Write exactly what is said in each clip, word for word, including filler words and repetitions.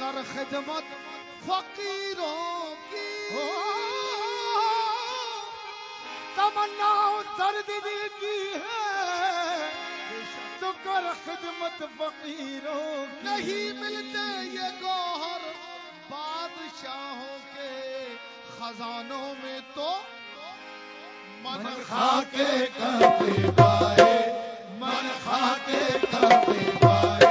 کر خدمت فقیروں کی تمنا درد دل کی ہے تو کر خدمت فقیروں کی نہیں ملتے یہ گوہر بادشاہوں کے خزانوں میں تو من کھا کے کبھی پائے من کھا کے کبھی پائے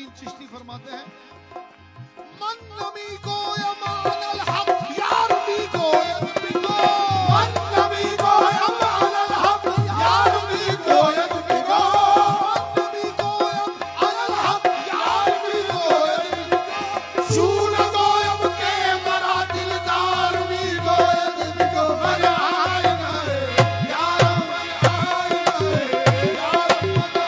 الدین چشتی فرماتے ہیں من نمی گویا مان الحق یار بھی گویا بھی گو من نمی گویا مان الحق یار بھی گویا بھی گو من نمی گویا مان الحق یار بھی گویا بھی گو شون گویا کے مرا دلدار بھی گویا بھی گو من آئی نئے یار من آئی نئے یار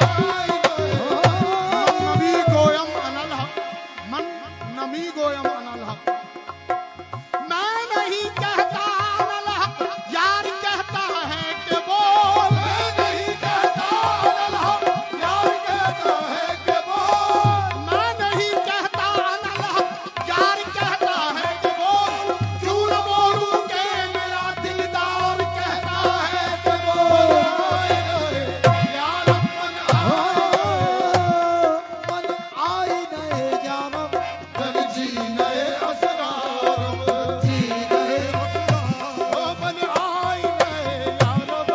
من آئی نئے من نمی گویا مان الحق من نمی گویا مان الحق میں نہیں کہتا الحق یار کہتا ہے کہ بول میں نہیں کہتا الحق یار کہتا ہے کہ بول میں نہیں کہتا الحق یار کہتا ہے کہ بول کیوں نہ بولوں کہ میرا دلدار کہتا ہے کہ بول یار من من آئی نئے جانب من جی نئے اسرار جی نئے اسرار من آئی نئے جانب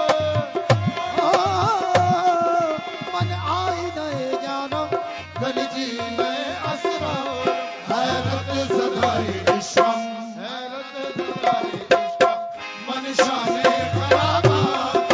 من آئی نئے جانب من جی نئے اسرار حیرت زدائی عشق حیرت زدائی عشق من شان خرابات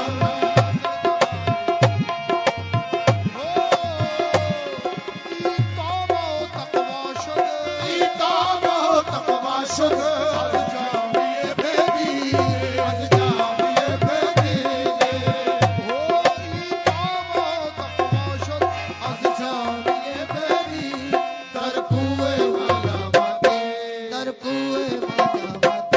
ای توبہ و تقوی شد ای توبہ و تقوی شد از جامیے بھیجی از جامیے بھیجی او ای توبہ و تقوی شد از جامیے بھیجی در کوئے والا باتی در کوئے والا باتی